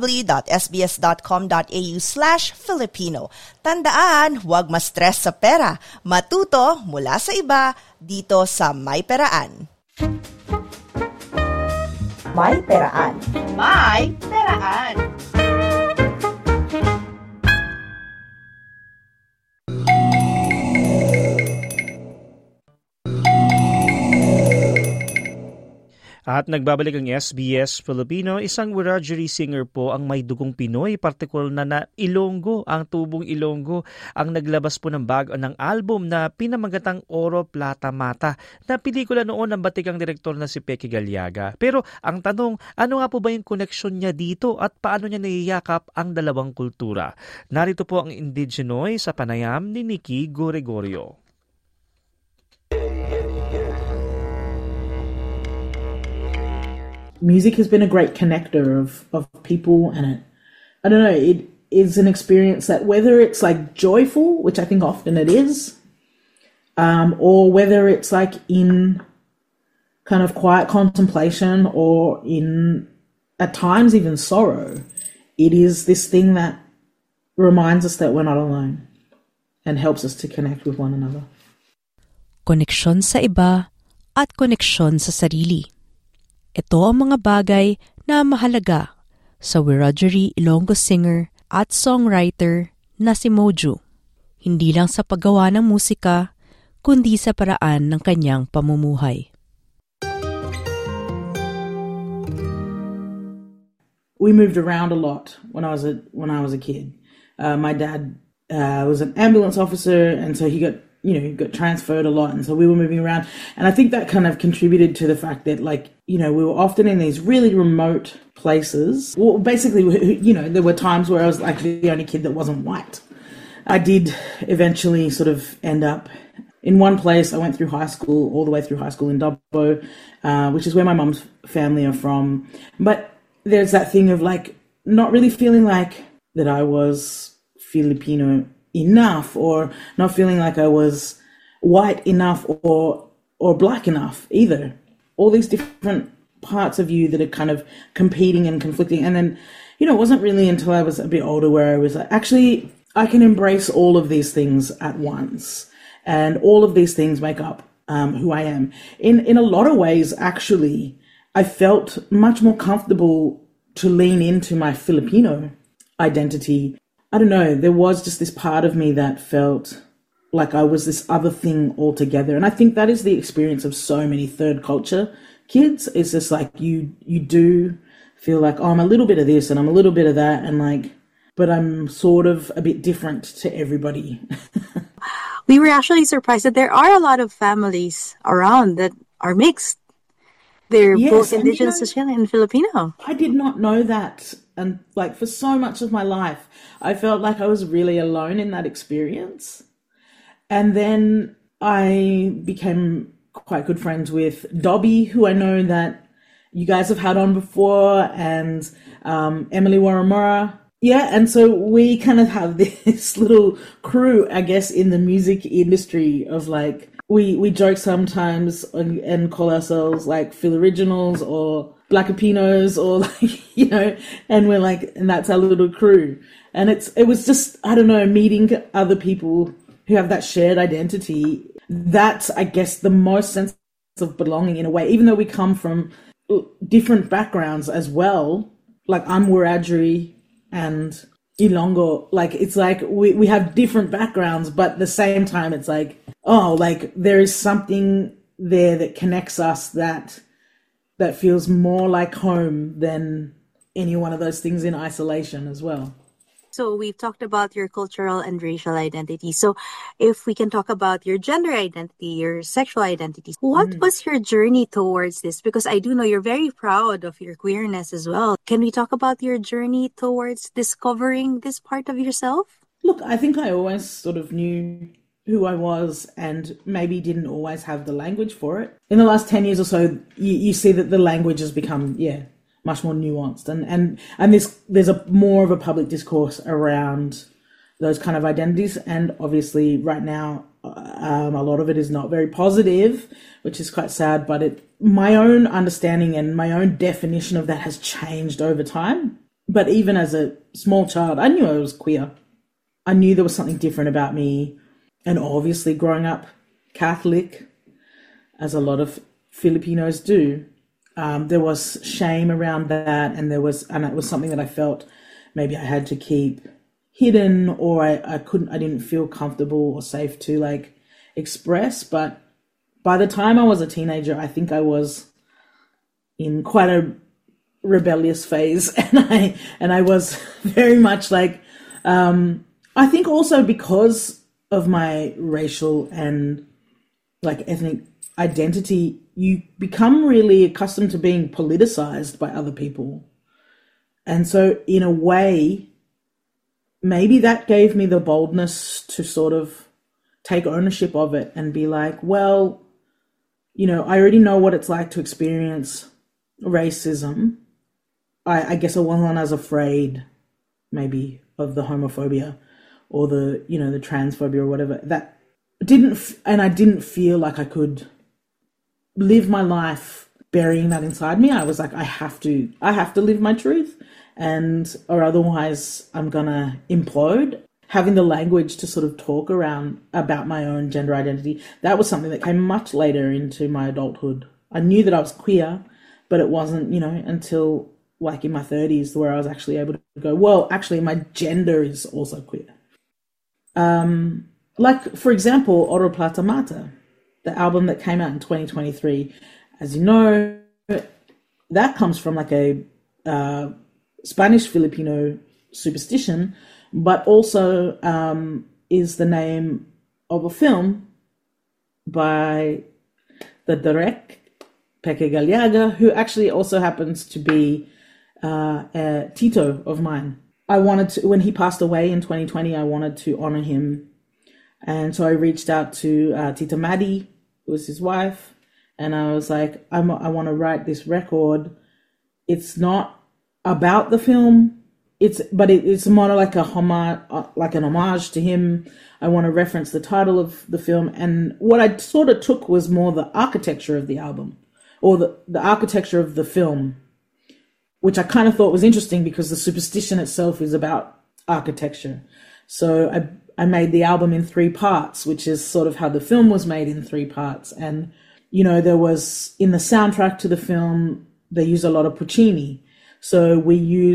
www.sbs.com.au/Filipino. Tandaan, huwag ma-stress sa pera. Matuto mula sa iba dito sa May Peraan. May Peraan. May Peraan. At nagbabalik ang SBS Filipino, isang wiradjuri singer po ang may dugong Pinoy, partikular na Ilonggo, ang tubong Ilonggo, ang naglabas po ng ng album na pinamagatang Oro Plata Mata, na pelikula noon ng batikang direktor na si Peque Galiaga. Pero ang tanong, ano nga po ba yung koneksyon niya dito at paano niya naiyakap ang dalawang kultura? Narito po ang Indigenoy sa panayam ni Nikki Gregorio. Music has been a great connector of people, and I don't know, it is an experience that whether it's like joyful, which I think often it is, or whether it's like in kind of quiet contemplation or in at times even sorrow, it is this thing that reminds us that we're not alone and helps us to connect with one another. Koneksyon sa iba at koneksyon sa sarili. Ito ang mga bagay na mahalaga sa wiradjuri Ilonggo singer at songwriter na si Moju. Hindi lang sa paggawa ng musika, kundi sa paraan ng kanyang pamumuhay. We moved around a lot when I was a kid. My dad was an ambulance officer, and so he got transferred a lot, and so we were moving around, and I think that kind of contributed to the fact that, like, we were often in these really remote places. Well, basically, there were times where I was like the only kid that wasn't white. I did eventually sort of end up in one place. I went through high school, all the way through high school in Dubbo, which is where my mum's family are from. But there's that thing of like not really feeling like that I was Filipino enough, or not feeling like I was white enough or black enough either. All these different parts of you that are kind of competing and conflicting. And then, it wasn't really until I was a bit older where I was like, actually, I can embrace all of these things at once. And all of these things make up who I am. In a lot of ways, actually, I felt much more comfortable to lean into my Filipino identity. I don't know, there was just this part of me that felt like I was this other thing altogether. And I think that is the experience of so many third culture kids. It's just like you do feel like, oh, I'm a little bit of this and I'm a little bit of that, and like, but I'm sort of a bit different to everybody. We were actually surprised that there are a lot of families around that are mixed. They're both Indigenous Australian and Filipino. I did not know that. And like for so much of my life, I felt like I was really alone in that experience. And then I became quite good friends with Dobby, who I know that you guys have had on before, and Emily Waramura. Yeah, and so we kind of have this little crew, I guess, in the music industry of like, we joke sometimes and call ourselves like Phil Originals or Blackapinos, or like, and we're like, and that's our little crew. And it was just, I don't know, meeting other people who have that shared identity. That's, I guess, the most sense of belonging in a way, even though we come from different backgrounds as well. Like I'm Wiradjuri and Ilonggo, like it's like we have different backgrounds, but at the same time it's like, oh, like there is something there that connects us that feels more like home than any one of those things in isolation as well. So we've talked about your cultural and racial identity. So if we can talk about your gender identity, your sexual identity, what was your journey towards this? Because I do know you're very proud of your queerness as well. Can we talk about your journey towards discovering this part of yourself? Look, I think I always sort of knew who I was and maybe didn't always have the language for it. In the last 10 years or so, you see that the language has become, much more nuanced, and there's a more of a public discourse around those kind of identities, and obviously right now a lot of it is not very positive, which is quite sad, but my own understanding and my own definition of that has changed over time. But even as a small child, I knew I was queer. I knew there was something different about me, and obviously growing up Catholic, as a lot of Filipinos do, there was shame around that, and it was something that I felt maybe I had to keep hidden, or I didn't feel comfortable or safe to like express. But by the time I was a teenager, I think I was, in quite a rebellious phase, and I was very much like, I think also because of my racial and like ethnic identity, you become really accustomed to being politicized by other people. And so in a way, maybe that gave me the boldness to sort of take ownership of it and be like, well, you know, I already know what it's like to experience racism. I guess I wasn't as afraid maybe of the homophobia or the, you know, the transphobia or whatever. That I didn't feel like I could live my life burying that inside me. I was like, I have to live my truth, or otherwise I'm gonna implode. Having the language to sort of talk about my own gender identity, that was something that came much later into my adulthood. I knew that I was queer, but it wasn't, you know, until like in my 30s where I was actually able to go, well, actually my gender is also queer. Like, for example, Oro Plata Mata, the album that came out in 2023, as you know, that comes from like a Spanish-Filipino superstition, but also is the name of a film by the director, Peque Galiaga, who actually also happens to be a Tito of mine. I wanted to, when he passed away in 2020, I wanted to honor him. And so I reached out to Tita Maddie, who was his wife, and I was like, I want to write this record. It's not about the film, but it's more like a homage, like an homage to him. I want to reference the title of the film, and what I sort of took was more the architecture of the album, or the architecture of the film, which I kind of thought was interesting because the superstition itself is about architecture. So I made the album in 3 parts, which is sort of how the film was made in 3 parts. And, you know, there was, in the soundtrack to the film, they use a lot of Puccini. So we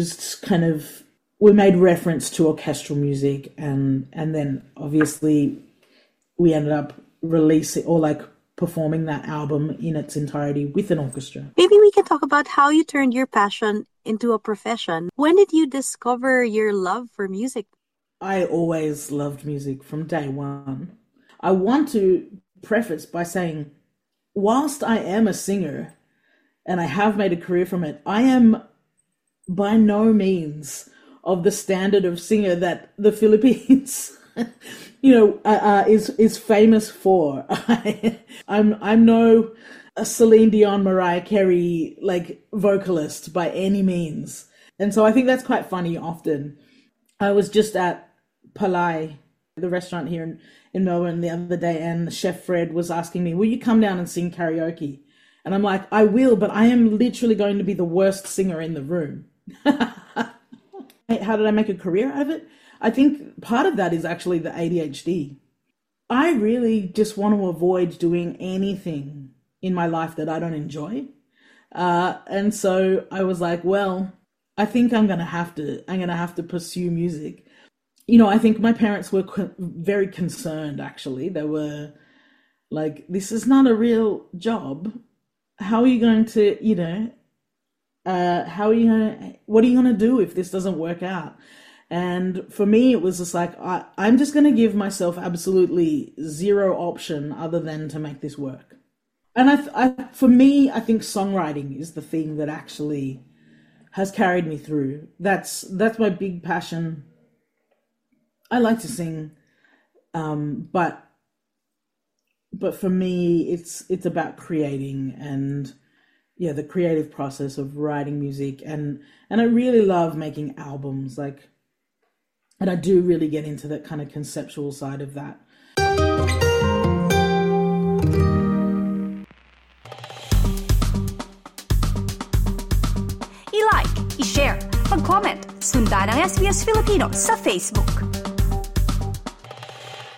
made reference to orchestral music, and then obviously we ended up releasing or like performing that album in its entirety with an orchestra. Maybe we can talk about how you turned your passion into a profession. When did you discover your love for music? I always loved music from day one. I want to preface by saying, whilst I am a singer and I have made a career from it, I am by no means of the standard of singer that the Philippines you know, is famous for. I'm no Celine Dion, Mariah Carey like vocalist by any means, and so I think that's quite funny. Often, I was just at Palai, the restaurant here in Melbourne, the other day, and Chef Fred was asking me, "Will you come down and sing karaoke?" And I'm like, "I will, but I am literally going to be the worst singer in the room." How did I make a career out of it? I think part of that is actually the ADHD. I really just want to avoid doing anything in my life that I don't enjoy. And so I was like, well, I think I'm going to have to pursue music. You know, I think my parents were very concerned, actually. They were like, this is not a real job. How are you going to, you know, what are you going to do if this doesn't work out? And for me, it was just like, I'm just going to give myself absolutely zero option other than to make this work. And for me, I think songwriting is the thing that actually has carried me through. That's my big passion. I like to sing, but for me, it's about creating and the creative process of writing music, and I really love making albums, like. And I do really get into that kind of conceptual side of that. I-like, i-share, mag-comment, sundan ang SBS Filipino sa Facebook.